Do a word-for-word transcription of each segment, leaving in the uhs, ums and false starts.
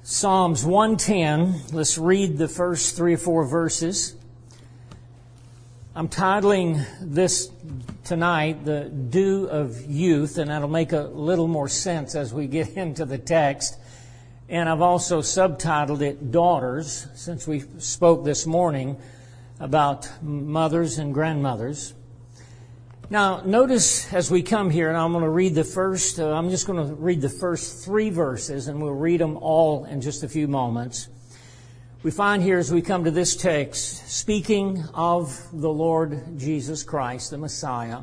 Psalms one ten. Let's read the first three or four verses. I'm titling this tonight, The Dew of Youth, and that'll make a little more sense as we get into the text. And I've also subtitled it Daughters, since we spoke this morning about mothers and grandmothers. Now, notice as we come here, and I'm going to read the first, uh, I'm just going to read the first three verses, and we'll read them all in just a few moments. We find here as we come to this text, speaking of the Lord Jesus Christ, the Messiah.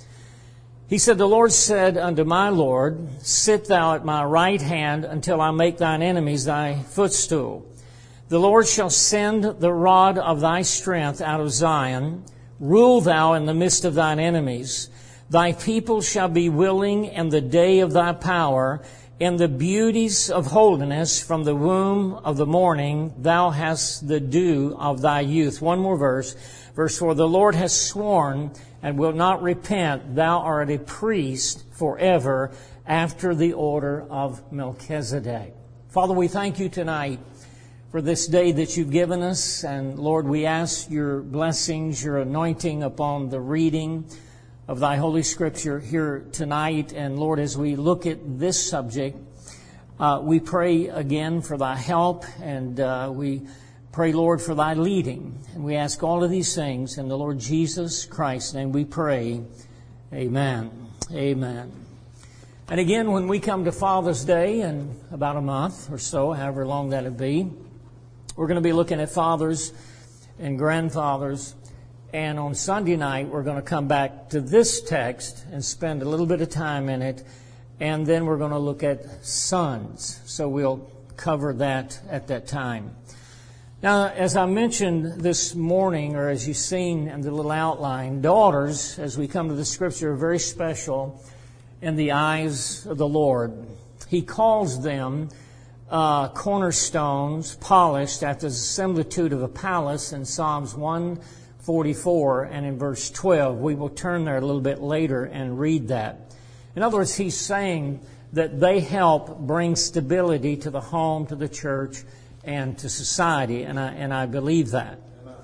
He said, "The Lord said unto my Lord, Sit thou at my right hand until I make thine enemies thy footstool. The Lord shall send the rod of thy strength out of Zion. Rule thou in the midst of thine enemies. Thy people shall be willing in the day of thy power. In the beauties of holiness from the womb of the morning, thou hast the dew of thy youth." One more verse. Verse four, "The Lord has sworn and will not repent. Thou art a priest forever after the order of Melchizedek." Father, we thank you tonight for this day that you've given us. And Lord, we ask your blessings, your anointing upon the reading of thy Holy Scripture here tonight. And Lord, as we look at this subject, uh, we pray again for thy help, and uh, we pray, Lord, for thy leading. And we ask all of these things in the Lord Jesus Christ's name we pray. Amen. Amen. And again, when we come to Father's Day in about a month or so, however long that'll be, we're going to be looking at fathers and grandfathers. And on Sunday night, we're going to come back to this text and spend a little bit of time in it. And then we're going to look at sons. So we'll cover that at that time. Now, as I mentioned this morning, or as you've seen in the little outline, daughters, as we come to the Scripture, are very special in the eyes of the Lord. He calls them uh, cornerstones, polished after the similitude of a palace in Psalms one forty-four and in verse twelve. We will turn there a little bit later and read that. In other words, he's saying that they help bring stability to the home, to the church, and to society, and I, and I believe that.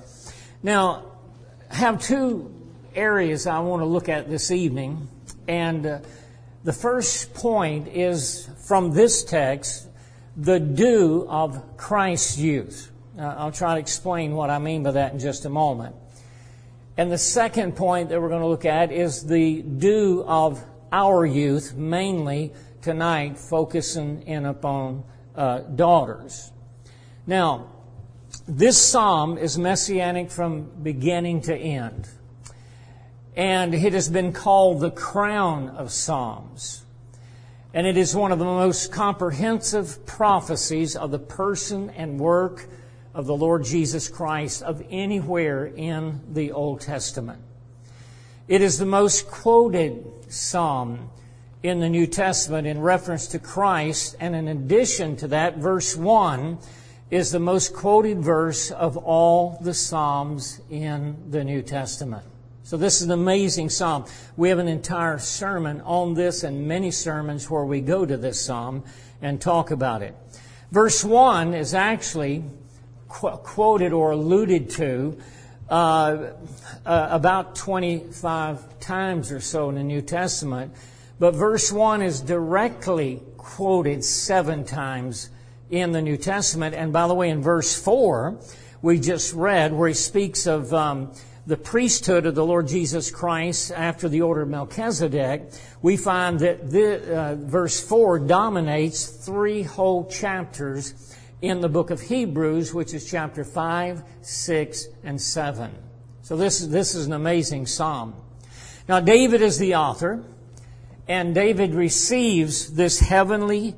Now, I have two areas I want to look at this evening, and uh, the first point is from this text, the dew of Christ's youth. Uh, I'll try to explain what I mean by that in just a moment. And the second point that we're going to look at is the dew of our youth, mainly tonight focusing in upon uh, daughters. Now, this psalm is messianic from beginning to end. And it has been called the crown of psalms. And it is one of the most comprehensive prophecies of the person and work of the Lord Jesus Christ of anywhere in the Old Testament. It is the most quoted psalm in the New Testament in reference to Christ. And in addition to that, verse one is the most quoted verse of all the Psalms in the New Testament. So this is an amazing psalm. We have an entire sermon on this and many sermons where we go to this psalm and talk about it. Verse one is actually qu- quoted or alluded to uh, uh, about twenty-five times or so in the New Testament. But verse one is directly quoted seven times in the New Testament. And by the way, in verse four, we just read where he speaks of um, the priesthood of the Lord Jesus Christ after the order of Melchizedek. We find that the, uh, verse four dominates three whole chapters in the book of Hebrews, which is chapter five, six, and seven. So this, this is an amazing psalm. Now, David is the author, and David receives this heavenly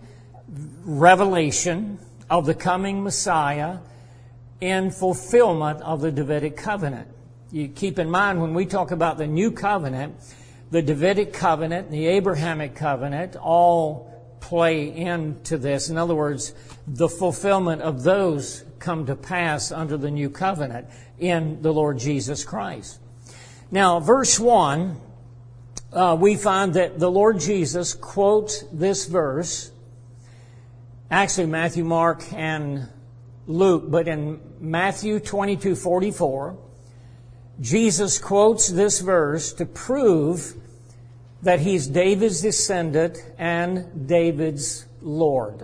revelation of the coming Messiah in fulfillment of the Davidic covenant. You keep in mind when we talk about the new covenant, the Davidic covenant and the Abrahamic covenant all play into this. In other words, the fulfillment of those come to pass under the new covenant in the Lord Jesus Christ. Now, verse one, uh, we find that the Lord Jesus quotes this verse Actually, Matthew, Mark, and Luke. But in Matthew twenty-two forty-four, Jesus quotes this verse to prove that He's David's descendant and David's Lord.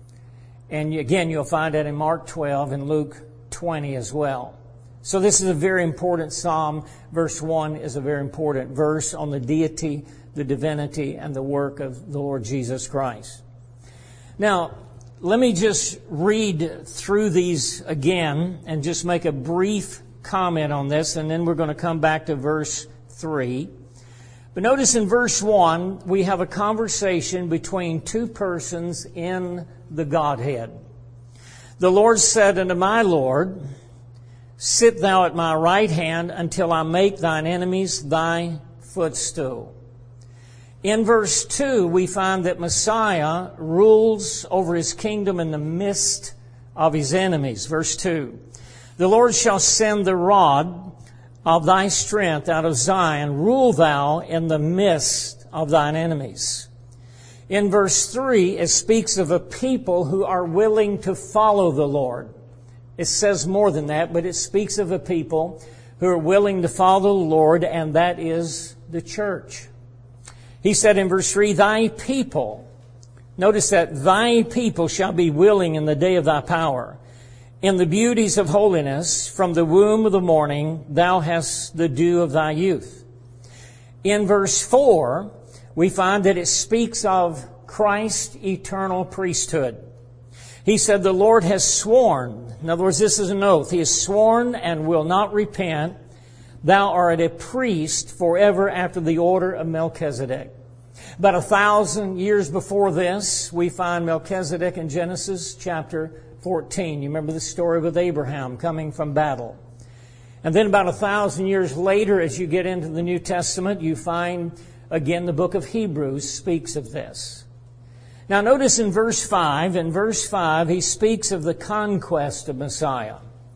And again, you'll find that in Mark twelve and Luke twenty as well. So this is a very important psalm. Verse one is a very important verse on the deity, the divinity, and the work of the Lord Jesus Christ. Now, let me just read through these again and just make a brief comment on this, and then we're going to come back to verse three. But notice in verse one, we have a conversation between two persons in the Godhead. The Lord said unto my Lord, sit thou at my right hand until I make thine enemies thy footstool. In verse two, we find that Messiah rules over His kingdom in the midst of His enemies. Verse two, the Lord shall send the rod of thy strength out of Zion, rule thou in the midst of thine enemies. In verse three, it speaks of a people who are willing to follow the Lord. It says more than that, but it speaks of a people who are willing to follow the Lord, and that is the church. He said in verse three, thy people, notice that thy people shall be willing in the day of thy power. In the beauties of holiness, from the womb of the morning, thou hast the dew of thy youth. In verse four, we find that it speaks of Christ's eternal priesthood. He said, the Lord has sworn. In other words, this is an oath. He has sworn and will not repent. Thou art a priest forever after the order of Melchizedek. About a thousand years before this, we find Melchizedek in Genesis chapter fourteen. You remember the story with Abraham coming from battle. And then about a thousand years later, as you get into the New Testament, you find again the book of Hebrews speaks of this. Now notice in verse five, in verse five, he speaks of the conquest of Messiah.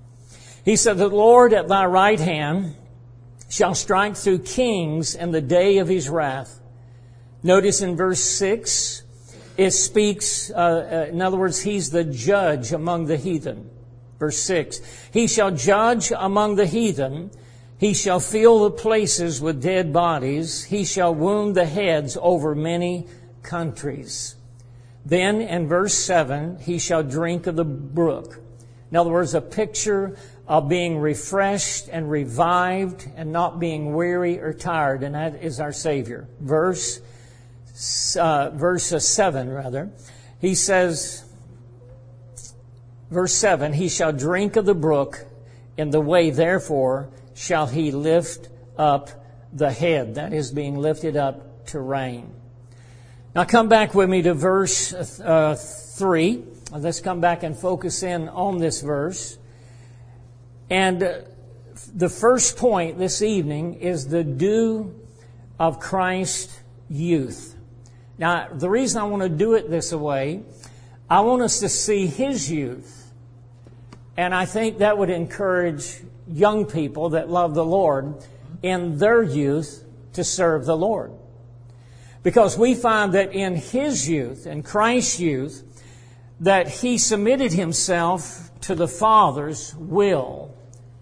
He said, the Lord at thy right hand shall strike through kings in the day of His wrath. Notice in verse six, it speaks, uh, uh, in other words, He's the judge among the heathen. Verse six, He shall judge among the heathen. He shall fill the places with dead bodies. He shall wound the heads over many countries. Then in verse seven, He shall drink of the brook. In other words, a picture of being refreshed and revived and not being weary or tired. And that is our Savior. Verse, uh, verse seven, rather. He says, verse seven, He shall drink of the brook. In the way, therefore, shall He lift up the head. That is being lifted up to reign. Now come back with me to verse uh, three. Let's come back and focus in on this verse. And uh, the first point this evening is the dew of Christ's youth. Now, the reason I want to do it this way, I want us to see His youth. And I think that would encourage young people that love the Lord in their youth to serve the Lord. Because we find that in His youth, in Christ's youth, that He submitted Himself to the Father's will.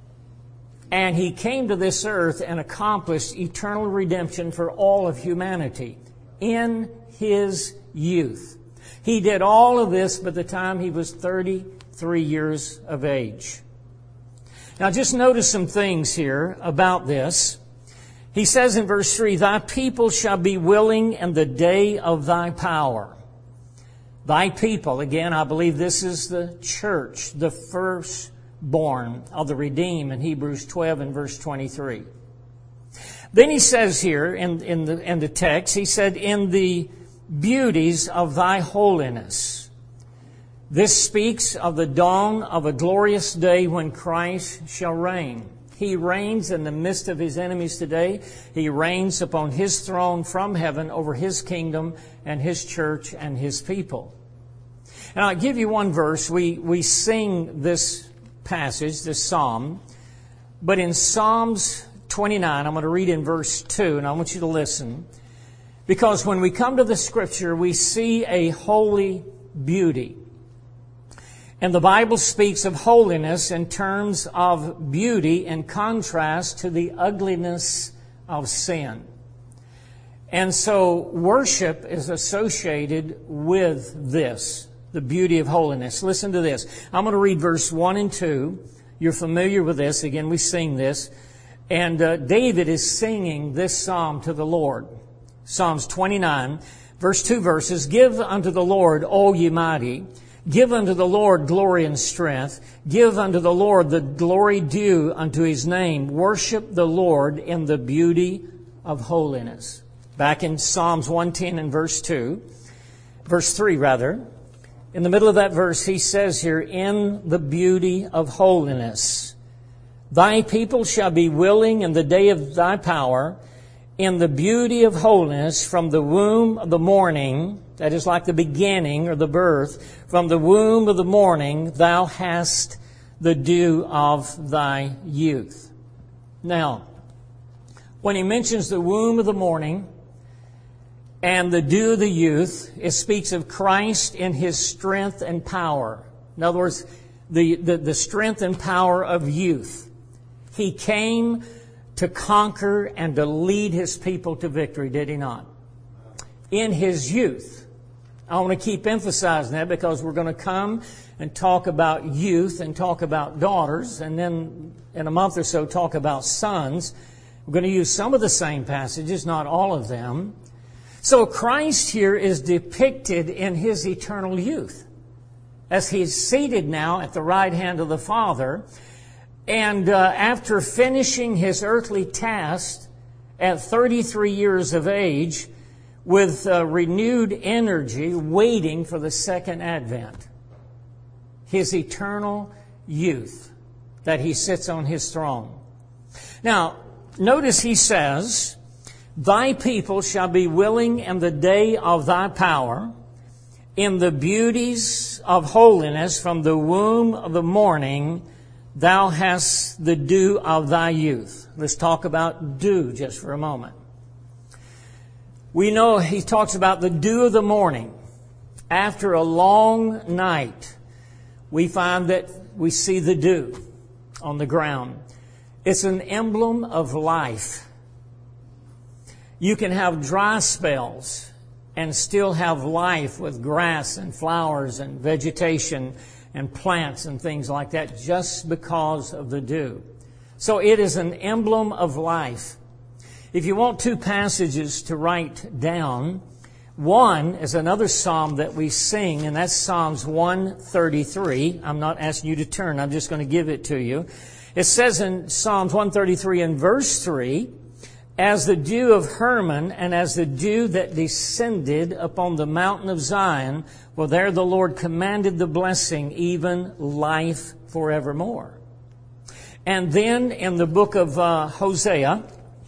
And He came to this earth and accomplished eternal redemption for all of humanity in His youth. He did all of this by the time He was thirty-three years of age. Now just notice some things here about this. He says in verse three, thy people shall be willing in the day of thy power. Thy people, again, I believe this is the church, the firstborn of the redeemed in Hebrews twelve and verse twenty-three. Then he says here in, in, the, in the text, he said, in the beauties of thy holiness. This speaks of the dawn of a glorious day when Christ shall reign. He reigns in the midst of His enemies today. He reigns upon His throne from heaven over His kingdom and His church and His people. And I'll give you one verse. We, we sing this passage, this psalm. But in Psalms twenty-nine, I'm going to read in verse two, and I want you to listen. Because when we come to the Scripture, we see a holy beauty. And the Bible speaks of holiness in terms of beauty in contrast to the ugliness of sin. And so worship is associated with this, the beauty of holiness. Listen to this. I'm going to read verse one and two. You're familiar with this. Again, we sing this. And uh, David is singing this psalm to the Lord. Psalms twenty-nine, verse two verses. Give unto the Lord, O ye mighty. Give unto the Lord glory and strength. Give unto the Lord the glory due unto His name. Worship the Lord in the beauty of holiness. Back in Psalms one ten and verse two, verse three rather. In the middle of that verse, he says here, in the beauty of holiness. Thy people shall be willing in the day of thy power, in the beauty of holiness, from the womb of the morning, that is like the beginning or the birth, from the womb of the morning thou hast the dew of thy youth. Now, when he mentions the womb of the morning and the dew of the youth, it speaks of Christ in His strength and power. In other words, the, the, the strength and power of youth. He came to conquer and to lead His people to victory, did He not? In His youth. I want to keep emphasizing that because we're going to come and talk about youth and talk about daughters, and then in a month or so talk about sons. We're going to use some of the same passages, not all of them. So Christ here is depicted in His eternal youth as He's seated now at the right hand of the Father. And uh, after finishing His earthly task at thirty-three years of age, with uh, renewed energy, waiting for the second advent. His eternal youth, that He sits on His throne. Now, notice He says, Thy people shall be willing in the day of Thy power, in the beauties of holiness, from the womb of the morning, Thou hast the dew of Thy youth. Let's talk about dew just for a moment. We know he talks about the dew of the morning. After a long night, we find that we see the dew on the ground. It's an emblem of life. You can have dry spells and still have life with grass and flowers and vegetation and plants and things like that just because of the dew. So it is an emblem of life. If you want two passages to write down, one is another psalm that we sing, and that's Psalms one thirty-three. I'm not asking you to turn, I'm just going to give it to you. It says in Psalms one thirty-three in verse three, As the dew of Hermon, and as the dew that descended upon the mountain of Zion, well, there the Lord commanded the blessing, even life forevermore. And then in the book of uh, Hosea,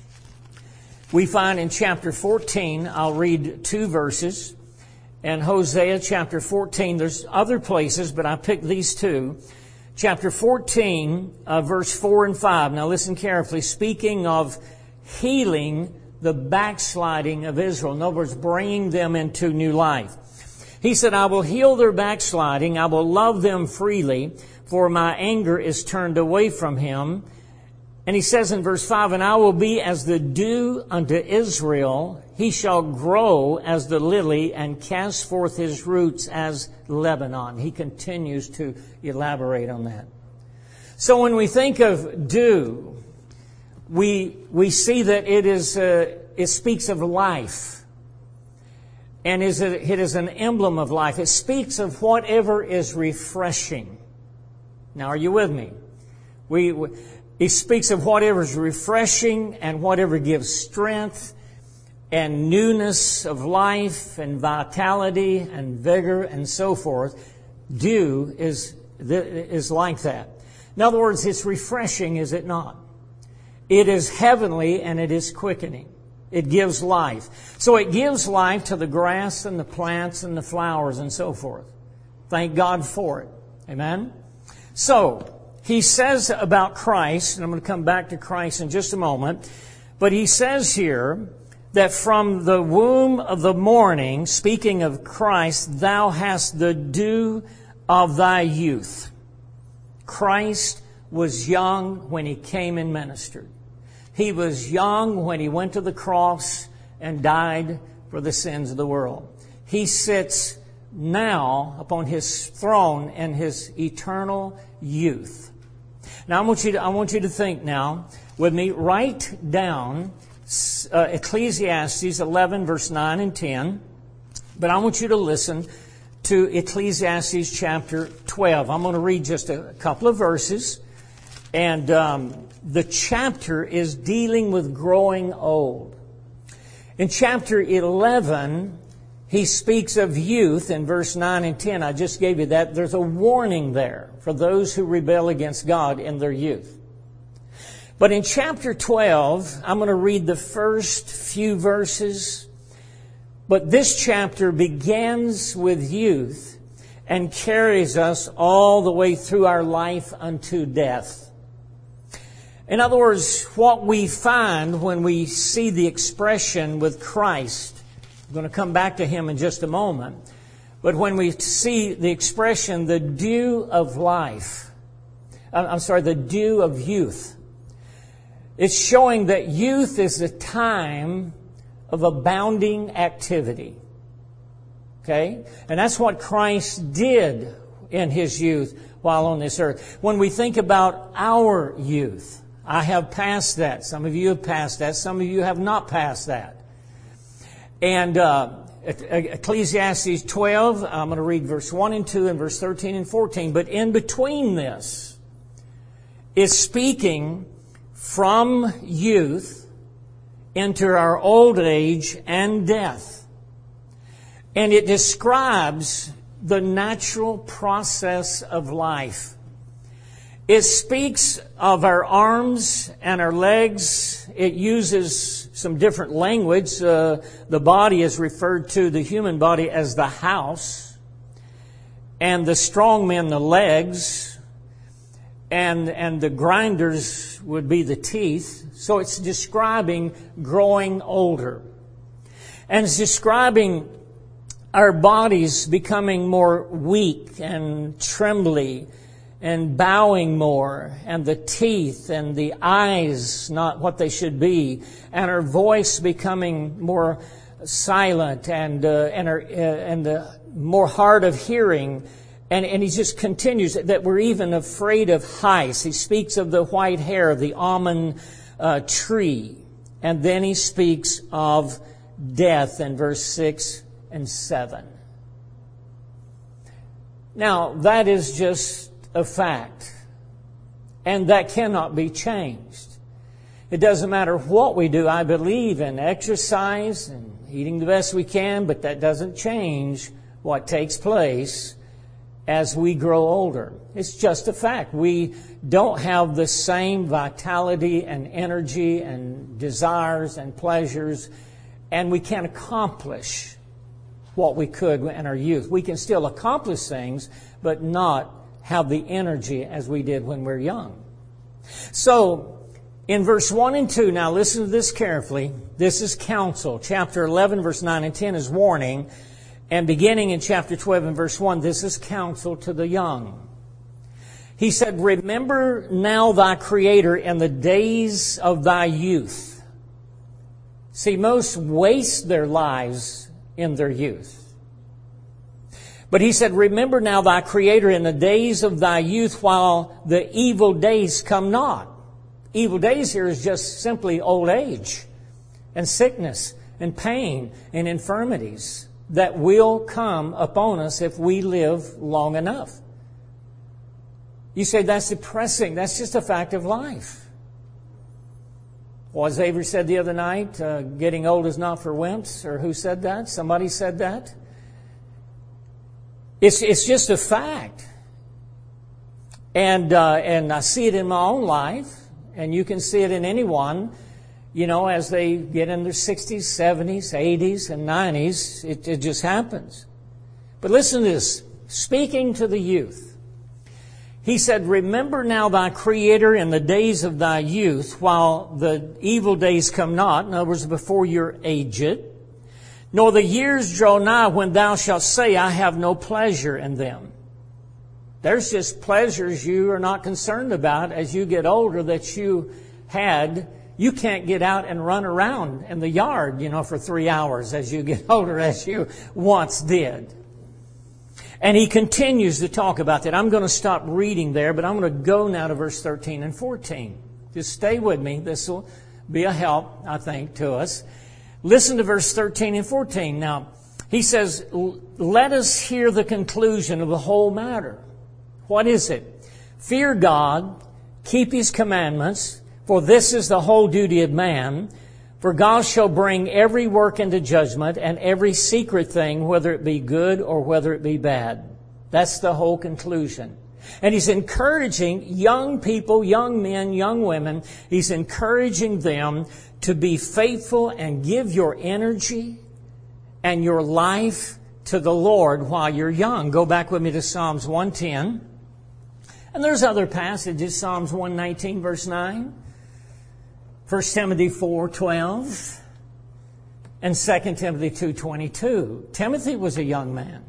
we find in chapter fourteen, I'll read two verses. In Hosea chapter fourteen, there's other places, but I picked these two. Chapter fourteen, uh, verse four and five. Now listen carefully. Speaking of healing the backsliding of Israel. In other words, bringing them into new life. He said, I will heal their backsliding. I will love them freely, for my anger is turned away from him. And he says in verse five, And I will be as the dew unto Israel. He shall grow as the lily and cast forth his roots as Lebanon. He continues to elaborate on that. So when we think of dew, we we see that it is uh, it speaks of life, and is a, it is an emblem of life. It speaks of whatever is refreshing. Now, are you with me? We. we He speaks of whatever is refreshing and whatever gives strength and newness of life and vitality and vigor and so forth. Dew is, is like that. In other words, it's refreshing, is it not? It is heavenly and it is quickening. It gives life. So it gives life to the grass and the plants and the flowers and so forth. Thank God for it. Amen? So, he says about Christ, and I'm going to come back to Christ in just a moment, but he says here that from the womb of the morning, speaking of Christ, thou hast the dew of thy youth. Christ was young when He came and ministered. He was young when He went to the cross and died for the sins of the world. He sits now upon His throne in His eternal youth. Now I want you to, I want you to think now with me. Write down uh, Ecclesiastes eleven, verse nine and ten. But I want you to listen to Ecclesiastes chapter twelve. I'm going to read just a couple of verses. And um, the chapter is dealing with growing old. In chapter eleven, he speaks of youth in verse nine and ten. I just gave you that. There's a warning there for those who rebel against God in their youth. But in chapter twelve, I'm going to read the first few verses. But this chapter begins with youth and carries us all the way through our life unto death. In other words, what we find when we see the expression with Christ, I'm going to come back to Him in just a moment, but when we see the expression, the dew of life, I'm sorry, the dew of youth, it's showing that youth is a time of abounding activity. Okay? And that's what Christ did in His youth while on this earth. When we think about our youth, I have passed that. Some of you have passed that. Some of you have not passed that. And uh, Ecclesiastes twelve, I'm going to read verse one and two and verse thirteen and fourteen. But in between this is speaking from youth into our old age and death. And it describes the natural process of life. It speaks of our arms and our legs. It uses some different language. Uh, the body is referred to, the human body, as the house. And the strong men, the legs. And, and the grinders would be the teeth. So it's describing growing older. And it's describing our bodies becoming more weak and trembly and bowing more, and the teeth and the eyes not what they should be, and our voice becoming more silent and uh, and our uh, and the more hard of hearing. And, and he just continues that we're even afraid of heights. He speaks of the white hair of the almond uh, tree. And then he speaks of death in verse six and seven. Now, that is just a fact. And that cannot be changed. It doesn't matter what we do. I believe in exercise and eating the best we can, but that doesn't change what takes place as we grow older. It's just a fact. We don't have the same vitality and energy and desires and pleasures, and we can't accomplish what we could in our youth. We can still accomplish things, but not have the energy as we did when we were young. So, in verse one and two, now listen to this carefully. This is counsel. Chapter eleven, verse nine and ten is warning. And beginning in chapter twelve and verse one, this is counsel to the young. He said, remember now thy Creator in the days of thy youth. See, most waste their lives in their youth. But he said, remember now thy Creator in the days of thy youth while the evil days come not. Evil days here is just simply old age and sickness and pain and infirmities that will come upon us if we live long enough. You say, that's depressing. That's just a fact of life. Was Avery said the other night, uh, getting old is not for wimps, or who said that? Somebody said that. It's it's just a fact. And uh, and I see it in my own life, and you can see it in anyone. You know, as they get in their sixties, seventies, eighties, and nineties, it, it just happens. But listen to this. Speaking to the youth, he said, remember now thy Creator in the days of thy youth, while the evil days come not, in other words, before you're aged, nor the years draw nigh when thou shalt say, I have no pleasure in them. There's just pleasures you are not concerned about as you get older that you had. You can't get out and run around in the yard, you know, for three hours as you get older as you once did. And he continues to talk about that. I'm going to stop reading there, but I'm going to go now to verse thirteen and fourteen. Just stay with me. This will be a help, I think, to us. Listen to verse thirteen and fourteen. Now, he says, let us hear the conclusion of the whole matter. What is it? Fear God, keep His commandments, for this is the whole duty of man. For God shall bring every work into judgment, and every secret thing, whether it be good or whether it be bad. That's the whole conclusion. And He's encouraging young people, young men, young women, He's encouraging them to be faithful and give your energy and your life to the Lord while you're young. Go back with me to Psalms one ten. And there's other passages, Psalms one nineteen, verse nine. First Timothy four twelve. And Second Timothy two twenty-two. Timothy was a young man.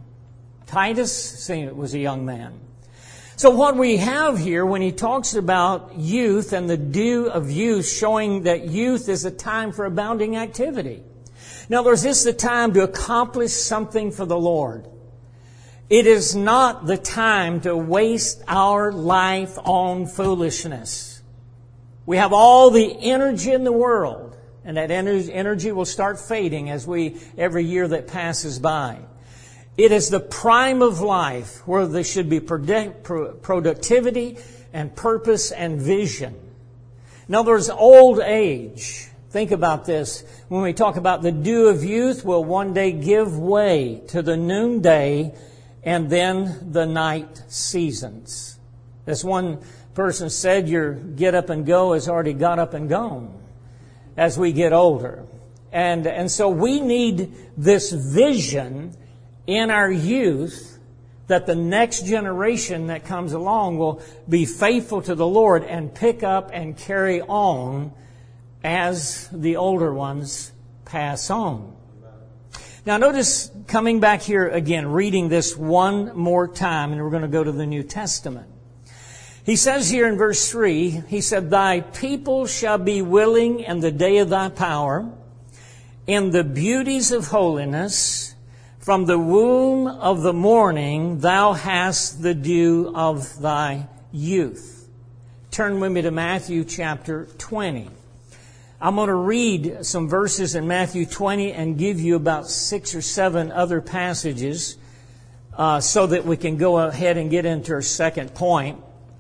Titus was a young man. So what we have here when he talks about youth and the due of youth, showing that youth is a time for abounding activity. In other words, this is the time to accomplish something for the Lord. It is not the time to waste our life on foolishness. We have all the energy in the world, and that energy will start fading as we every year that passes by. It is the prime of life where there should be productivity and purpose and vision. In other words, old age. Think about this. When we talk about the dew of youth will one day give way to the noonday and then the night seasons. As one person said, your get up and go has already got up and gone as we get older. And, and so we need this vision in our youth that the next generation that comes along will be faithful to the Lord and pick up and carry on as the older ones pass on. Now notice, coming back here again, reading this one more time, and we're going to go to the New Testament. He says here in verse three, he said, Thy people shall be willing in the day of thy power, in the beauties of holiness. From the womb of the morning thou hast the dew of thy youth. Turn with me to Matthew chapter twenty. I'm going to read some verses in Matthew twenty and give you about six or seven other passages uh, so that we can go ahead and get into our second point.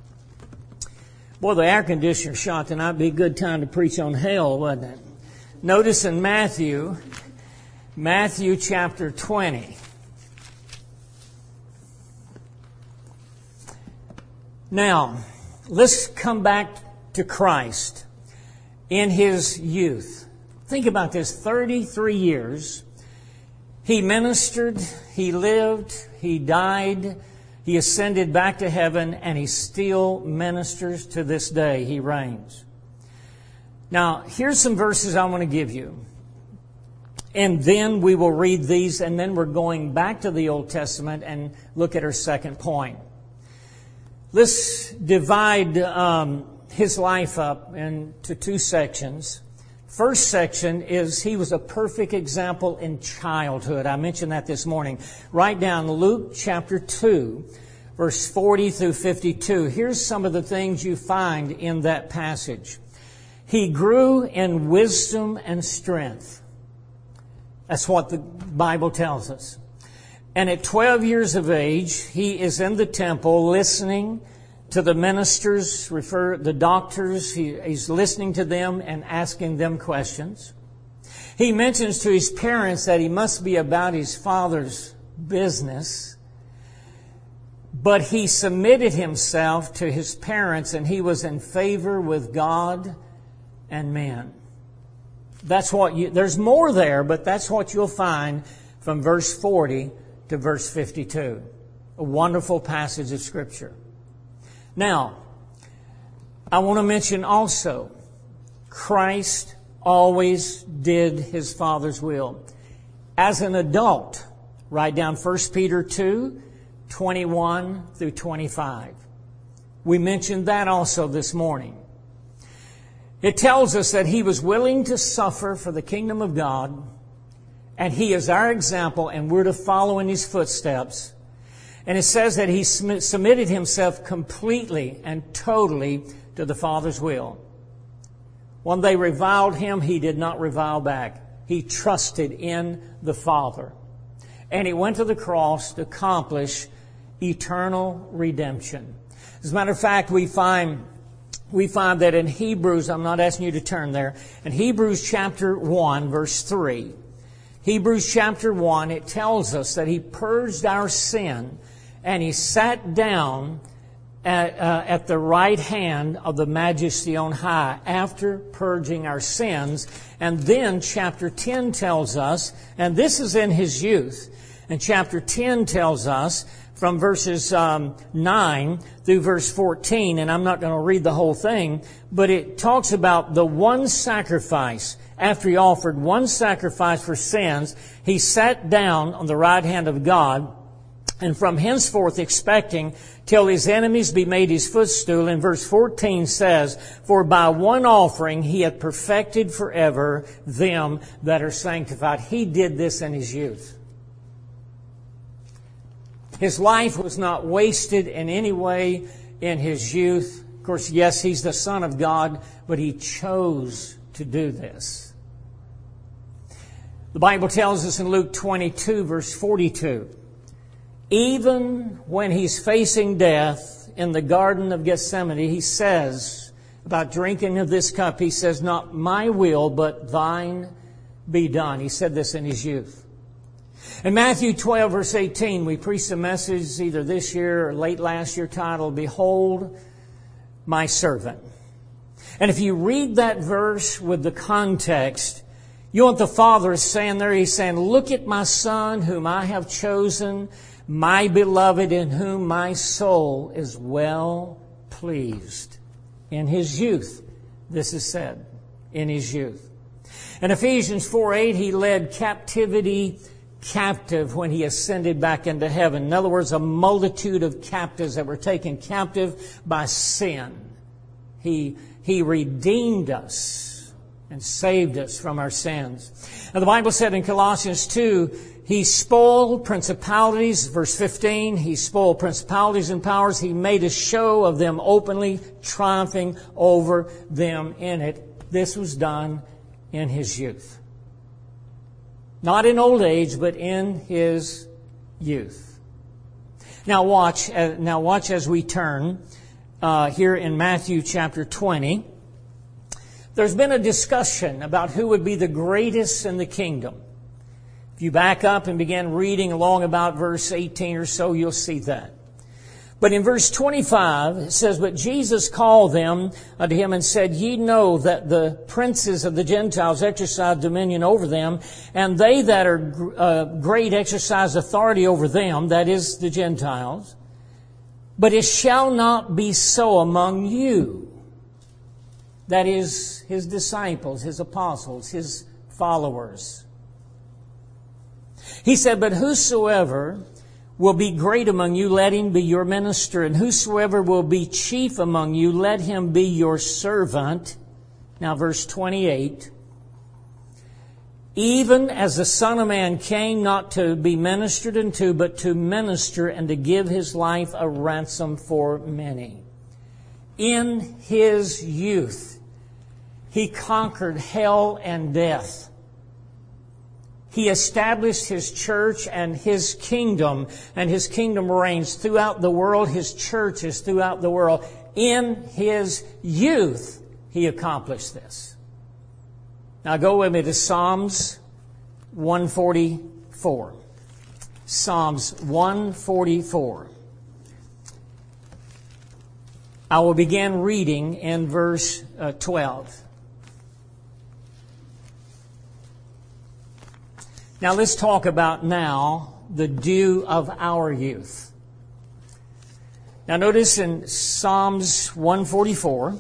Boy, the air conditioner shot tonight would be a good time to preach on hell, wouldn't it? Notice in Matthew, Matthew chapter twenty. Now, let's come back to Christ in His youth. Think about this, thirty-three years. He ministered, He lived, He died, He ascended back to heaven, and He still ministers to this day. He reigns. Now, here's some verses I want to give you. And then we will read these, and then we're going back to the Old Testament and look at our second point. Let's divide um, his life up into two sections. First section is he was a perfect example in childhood. I mentioned that this morning. Write down Luke chapter two, verse forty through fifty-two. Here's some of the things you find in that passage. He grew in wisdom and strength. That's what the Bible tells us. And at twelve years of age, he is in the temple listening to the ministers, refer the doctors. He, he's listening to them and asking them questions. He mentions to his parents that he must be about his father's business. But he submitted himself to his parents, and he was in favor with God and man. That's what you, there's more there, but that's what you'll find from verse forty to verse fifty-two. A wonderful passage of Scripture. Now, I want to mention also, Christ always did His Father's will. As an adult, write down First Peter two, twenty-one through twenty-five. We mentioned that also this morning. It tells us that He was willing to suffer for the kingdom of God, and He is our example, and we're to follow in His footsteps. And it says that He submitted Himself completely and totally to the Father's will. When they reviled Him, He did not revile back. He trusted in the Father. And He went to the cross to accomplish eternal redemption. As a matter of fact, we find we find that in Hebrews, I'm not asking you to turn there, in Hebrews chapter one, verse three, Hebrews chapter one, it tells us that He purged our sin and He sat down at, uh, at the right hand of the Majesty on high after purging our sins. And then chapter ten tells us, and this is in His youth, and chapter ten tells us from verses um, nine through verse fourteen, and I'm not going to read the whole thing, but it talks about the one sacrifice. After He offered one sacrifice for sins, He sat down on the right hand of God, and from henceforth expecting till His enemies be made His footstool. And verse fourteen says, for by one offering He hath perfected forever them that are sanctified. He did this in His youth. His life was not wasted in any way in His youth. Of course, yes, He's the Son of God, but He chose to do this. The Bible tells us in Luke twenty-two, verse forty-two, even when He's facing death in the Garden of Gethsemane, He says about drinking of this cup, He says, not my will, but thine be done. He said this in His youth. In Matthew twelve, verse eighteen, we preached a message either this year or late last year titled, Behold my servant. And if you read that verse with the context, you know what the Father is saying there? He's saying, look at my Son whom I have chosen, my beloved in whom my soul is well pleased. In His youth, this is said, in His youth. In Ephesians four eight, He led captivity captive when He ascended back into heaven. In other words, a multitude of captives that were taken captive by sin. He, he redeemed us and saved us from our sins. Now the Bible said in Colossians two, He spoiled principalities, verse fifteen, He spoiled principalities and powers. He made a show of them openly, triumphing over them in it. This was done in His youth. Not in old age, but in His youth. Now watch, uh, now watch as we turn uh, here in Matthew chapter twenty. There's been a discussion about who would be the greatest in the kingdom. If you back up and begin reading along about verse eighteen or so, you'll see that. But in verse twenty-five, it says, But Jesus called them unto Him and said, Ye know that the princes of the Gentiles exercise dominion over them, and they that are uh, great exercise authority over them, that is, the Gentiles. But it shall not be so among you. That is, His disciples, His apostles, His followers. He said, But whosoever will be great among you, let him be your minister. And whosoever will be chief among you, let him be your servant. Now verse twenty-eight. Even as the Son of Man came not to be ministered unto, but to minister and to give His life a ransom for many. In His youth, He conquered hell and death. He established His church and His kingdom, and His kingdom reigns throughout the world. His church is throughout the world. In His youth, He accomplished this. Now go with me to Psalms one forty-four. Psalms one forty-four. I will begin reading in verse uh, twelve. Now let's talk about now the dew of our youth. Now notice in Psalms one forty-four,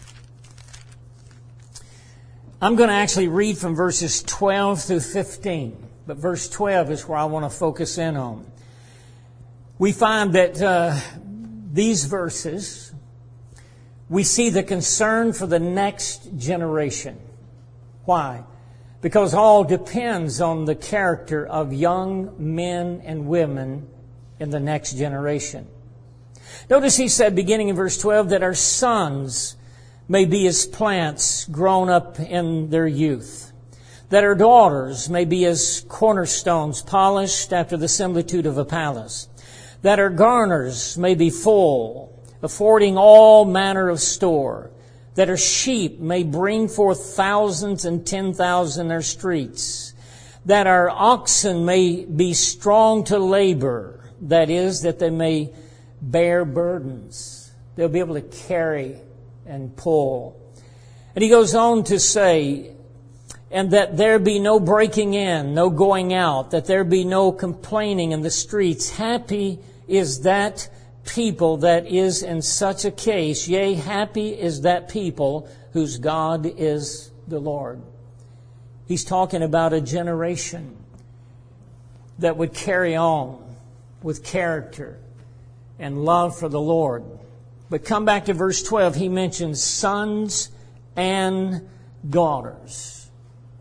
I'm going to actually read from verses twelve through fifteen, but verse twelve is where I want to focus in on. we find that uh, these verses, we see the concern for the next generation. Why? Because all depends on the character of young men and women in the next generation. Notice he said, beginning in verse twelve, that our sons may be as plants grown up in their youth, that our daughters may be as cornerstones polished after the similitude of a palace, that our garners may be full, affording all manner of store, that our sheep may bring forth thousands and ten thousand in their streets, that our oxen may be strong to labor, that is, that they may bear burdens. They'll be able to carry and pull. And he goes on to say, and that there be no breaking in, no going out, that there be no complaining in the streets. Happy is that people that is in such a case, yea, happy is that people whose God is the Lord. He's talking about a generation that would carry on with character and love for the Lord. But come back to verse twelve, he mentions sons and daughters.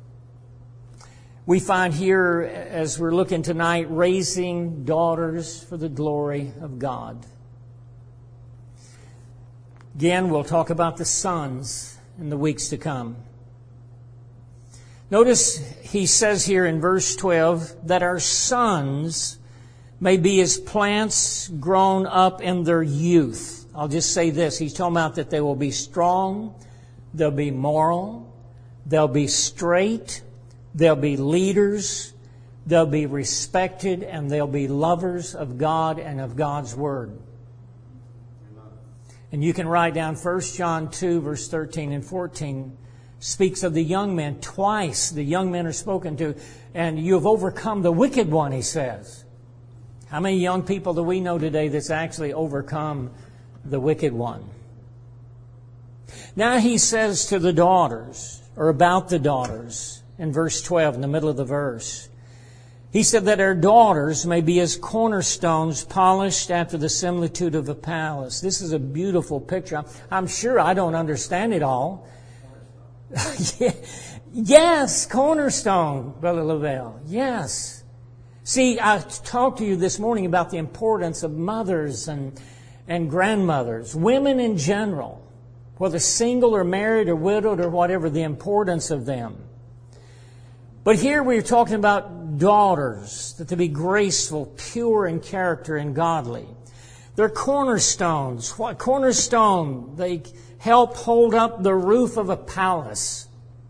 We find here, as we're looking tonight, raising daughters for the glory of God. Again, we'll talk about the sons in the weeks to come. Notice he says here in verse twelve that our sons may be as plants grown up in their youth. I'll just say this. He's talking about that they will be strong, they'll be moral, they'll be straight, they'll be leaders, they'll be respected, and they'll be lovers of God and of God's Word. And you can write down First John two, verse thirteen and fourteen, speaks of the young men. Twice the young men are spoken to, and you have overcome the wicked one, he says. How many young people do we know today that's actually overcome the wicked one? Now he says to the daughters, or about the daughters, in verse twelve, in the middle of the verse, he said that our daughters may be as cornerstones polished after the similitude of a palace. This is a beautiful picture. I'm sure I don't understand it all. Yes, cornerstone, Brother Lavelle. Yes. See, I talked to you this morning about the importance of mothers and, and grandmothers, women in general, whether single or married or widowed or whatever, the importance of them. But here we're talking about daughters, that to be graceful, pure in character, and godly. They're cornerstones. What cornerstone? They help hold up the roof of a palace.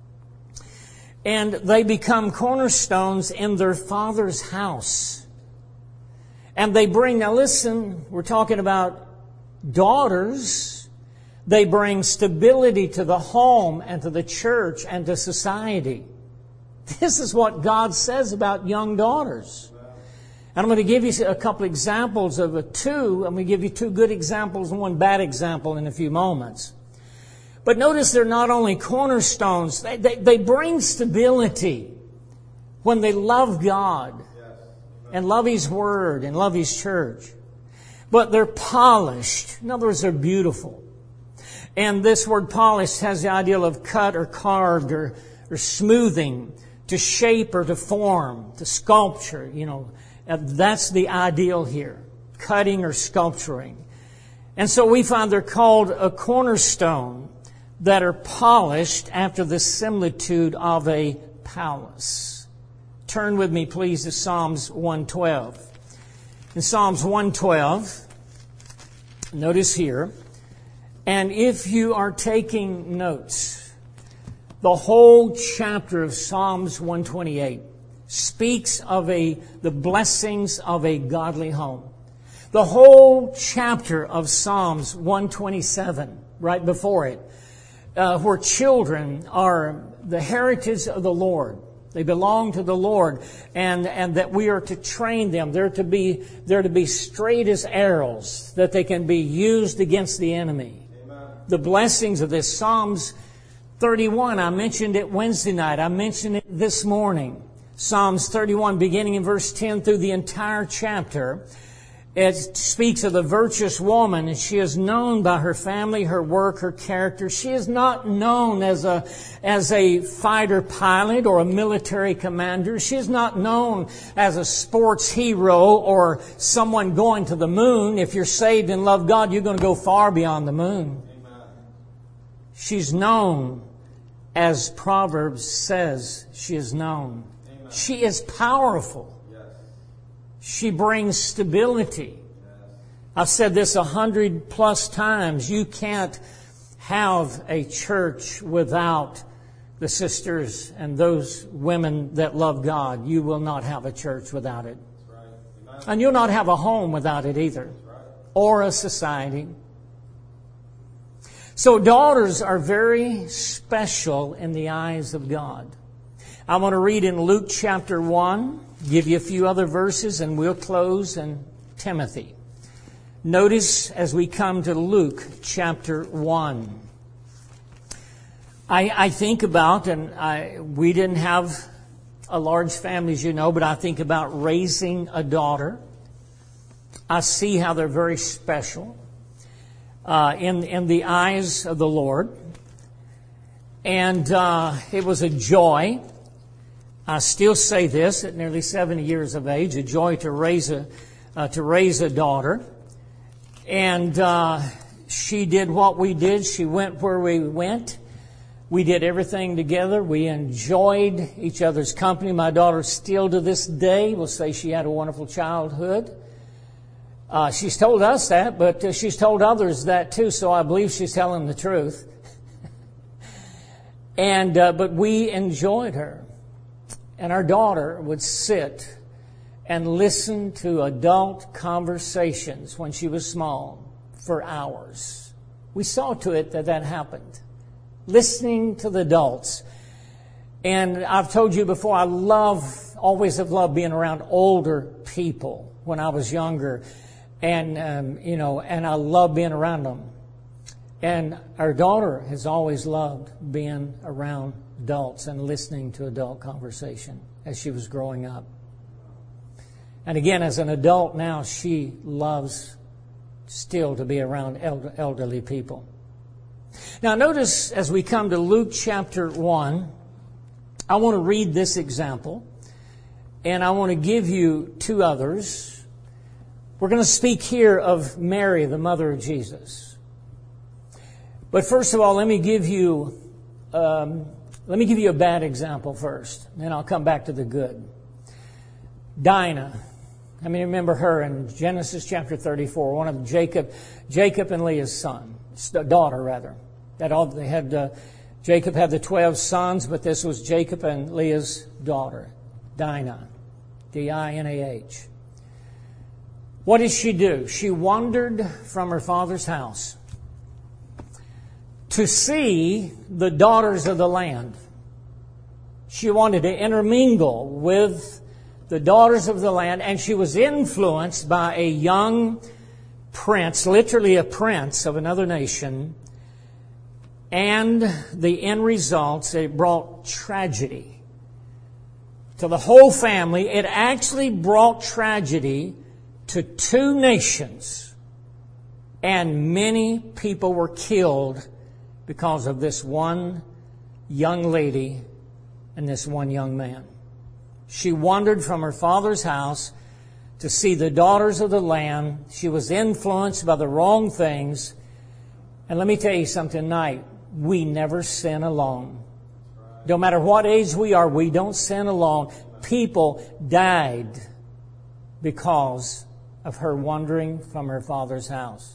And they become cornerstones in their father's house. And they bring, now listen, we're talking about daughters. They bring stability to the home and to the church and to society. This is what God says about young daughters. And I'm going to give you a couple examples of a two. I'm going to give you two good examples and one bad example in a few moments. But notice they're not only cornerstones, they, they, they bring stability when they love God and love His Word and love His church. But they're polished. In other words, they're beautiful. And this word polished has the idea of cut or carved or, or smoothing, to shape or to form, to sculpture, you know. That's the ideal here, cutting or sculpturing. And so we find they're called a cornerstone that are polished after the similitude of a palace. Turn with me, please, to Psalms one twelve. In Psalms one twelve, notice here, and if you are taking notes, the whole chapter of Psalms one twenty-eight speaks of a the blessings of a godly home. The whole chapter of Psalms one twenty-seven, right before it, uh, where children are the heritage of the Lord. They belong to the Lord, and, and that we are to train them. They're to be they're to be straight as arrows, that they can be used against the enemy. Amen. The blessings of this. Psalms thirty-one, I mentioned it Wednesday night. I mentioned it this morning. Psalms thirty-one, beginning in verse ten through the entire chapter. It speaks of the virtuous woman, and she is known by her family, her work, her character. She is not known as a, as a fighter pilot or a military commander. She is not known as a sports hero or someone going to the moon. If you're saved and love God, you're going to go far beyond the moon. Amen. She's known as Proverbs says she is known. Amen. She is powerful. She brings stability. I've said this a hundred plus times. You can't have a church without the sisters and those women that love God. You will not have a church without it. And you'll not have a home without it either. Or a society. So daughters are very special in the eyes of God. I want to read in Luke chapter one. Give you a few other verses and we'll close in Timothy. Notice as we come to Luke chapter one. I, I think about, and I, we didn't have a large family as you know, but I think about raising a daughter. I see how they're very special uh, in, in the eyes of the Lord. And uh, it was a joy. I still say this at nearly seventy years of age, a joy to raise a uh, to raise a daughter. And uh, she did what we did. She went where we went. We did everything together. We enjoyed each other's company. My daughter still to this day will say she had a wonderful childhood. Uh, she's told us that, but uh, she's told others that too, so I believe she's telling the truth. and uh, But we enjoyed her. And our daughter would sit and listen to adult conversations when she was small for hours. We saw to it that that happened. Listening to the adults. And I've told you before, I love, always have loved being around older people when I was younger. And, um, you know, and I love being around them. And our daughter has always loved being around adults and listening to adult conversation as she was growing up. And again, as an adult now, she loves still to be around elder, elderly people. Now notice as we come to Luke chapter one, I want to read this example, and I want to give you two others. We're going to speak here of Mary, the mother of Jesus. But first of all, let me give you um, let me give you a bad example first, then I'll come back to the good. Dinah. I mean, remember her in Genesis chapter thirty-four, one of Jacob, Jacob and Leah's son, daughter rather. That all they had. Uh, Jacob had the twelve sons, but this was Jacob and Leah's daughter, Dinah, D I N A H. What did she do? She wandered from her father's house to see the daughters of the land. She wanted to intermingle with the daughters of the land, and she was influenced by a young prince, literally a prince of another nation, and the end results, it brought tragedy to the whole family. It actually brought tragedy to two nations, and many people were killed because of this one young lady and this one young man. She wandered from her father's house to see the daughters of the land. She was influenced by the wrong things. And let me tell you something tonight. We never sin alone. No matter what age we are, we don't sin alone. People died because of her wandering from her father's house.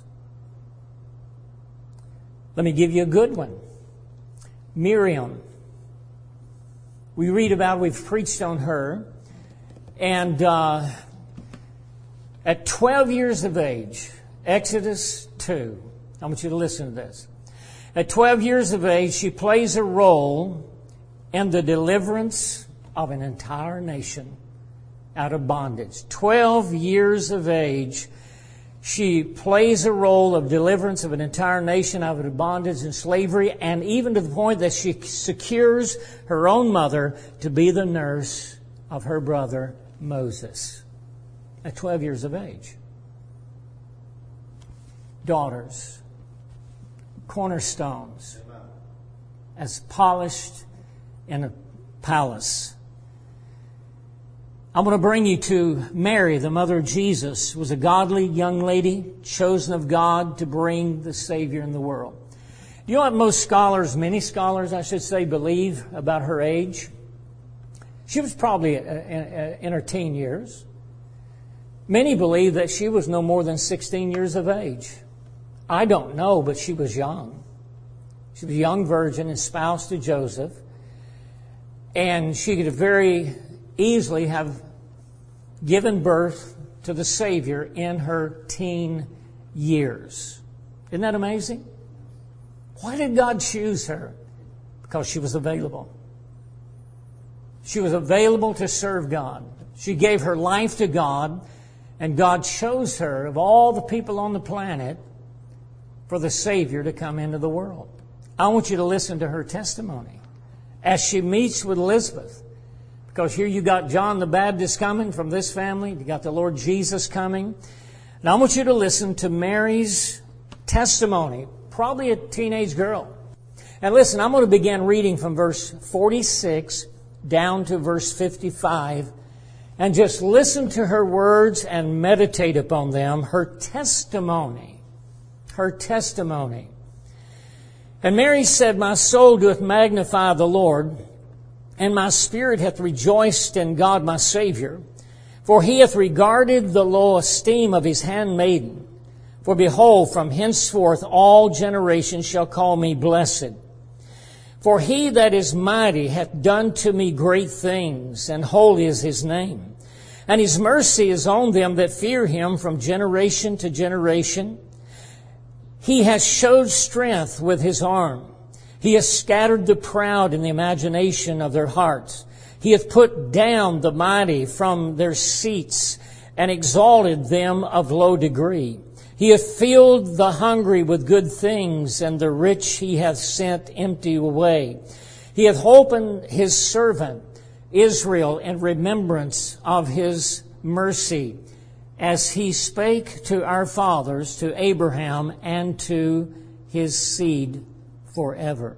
Let me give you a good one. Miriam. We read about, we've preached on her. And uh, at twelve years of age, Exodus two, I want you to listen to this. At twelve years of age, she plays a role in the deliverance of an entire nation out of bondage. twelve years of age, she plays a role of deliverance of an entire nation out of bondage and slavery, and even to the point that she secures her own mother to be the nurse of her brother Moses at twelve years of age. daughters, cornerstones, as polished in a palace. I'm going to bring you to Mary, the mother of Jesus, was a godly young lady, chosen of God to bring the Savior in the world. You know what most scholars, many scholars I should say, believe about her age? She was probably in her teen years. Many believe that she was no more than sixteen years of age. I don't know, but she was young. She was a young virgin, espoused to Joseph. And she could very easily have given birth to the Savior in her teen years. Isn't that amazing? Why did God choose her? Because she was available. She was available to serve God. She gave her life to God, and God chose her, of all the people on the planet, for the Savior to come into the world. I want you to listen to her testimony as she meets with Elizabeth. Because here you got John the Baptist coming from this family. You got the Lord Jesus coming. And I want you to listen to Mary's testimony. Probably a teenage girl. And listen, I'm going to begin reading from verse forty-six down to verse fifty-five. And just listen to her words and meditate upon them. Her testimony. Her testimony. And Mary said, "My soul doth magnify the Lord, and my spirit hath rejoiced in God my Savior. For he hath regarded the low esteem of his handmaiden. For behold, from henceforth all generations shall call me blessed. For he that is mighty hath done to me great things, and holy is his name. And his mercy is on them that fear him from generation to generation. He has showed strength with his arm. He has scattered the proud in the imagination of their hearts. He hath put down the mighty from their seats and exalted them of low degree. He hath filled the hungry with good things, and the rich he hath sent empty away. He hath opened his servant Israel in remembrance of his mercy, as he spake to our fathers, to Abraham, and to his seed forever."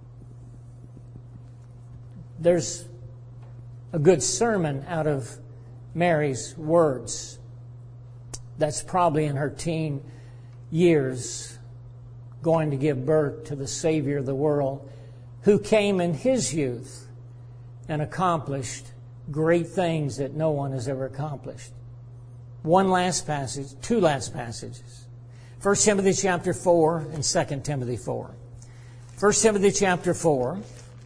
There's a good sermon out of Mary's words. That's probably in her teen years, going to give birth to the Savior of the world, who came in his youth and accomplished great things that no one has ever accomplished. One last passage, two last passages. First Timothy chapter four and Second Timothy four. First Timothy chapter four.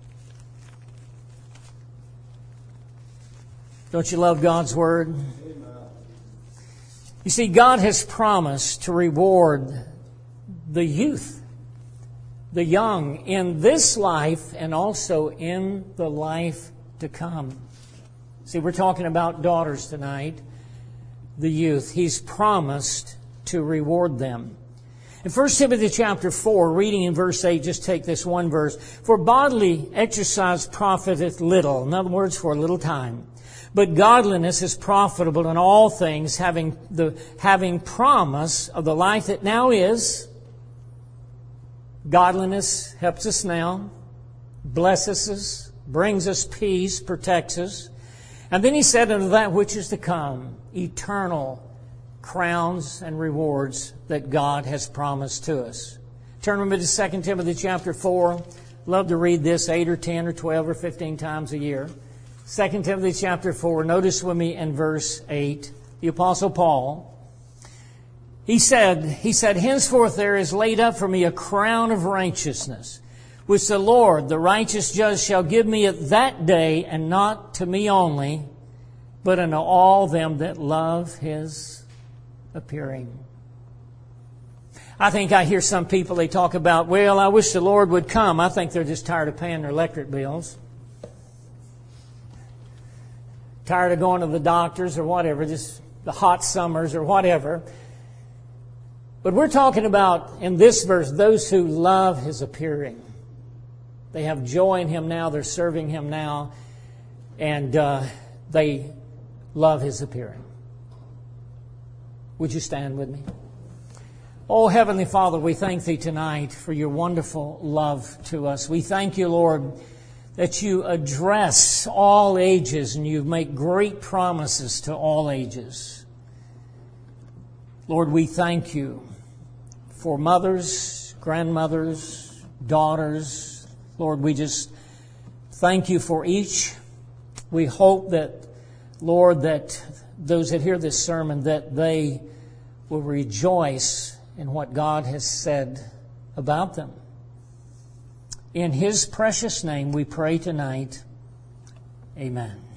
Don't you love God's Word? Amen. You see, God has promised to reward the youth, the young, in this life and also in the life to come. See, we're talking about daughters tonight, the youth. He's promised to reward them. In First Timothy chapter four, reading in verse eight, just take this one verse. "For bodily exercise profiteth little." In other words, for a little time. "But godliness is profitable in all things, having the having promise of the life that now is." Godliness helps us now, blesses us, brings us peace, protects us. And then he said, "Unto that which is to come, eternal crowns and rewards that God has promised to us." Turn with me to Second Timothy chapter four. Love to read this eight or ten or twelve or fifteen times a year. Second Timothy chapter four. Notice with me in verse eight, the Apostle Paul, he said, he said, "Henceforth there is laid up for me a crown of righteousness, which the Lord, the righteous judge, shall give me at that day, and not to me only, but unto all them that love his appearing." I think I hear some people, they talk about, "Well, I wish the Lord would come." I think they're just tired of paying their electric bills. Tired of going to the doctors or whatever, just the hot summers or whatever. But we're talking about, in this verse, those who love his appearing. They have joy in him now. They're serving him now. And uh, they love his appearing. Would you stand with me? Oh, Heavenly Father, we thank Thee tonight for Your wonderful love to us. We thank You, Lord, that You address all ages and You make great promises to all ages. Lord, we thank You for mothers, grandmothers, daughters. Lord, we just thank You for each. We hope that, Lord, that those that hear this sermon, that they will rejoice in what God has said about them. In His precious name we pray tonight. Amen.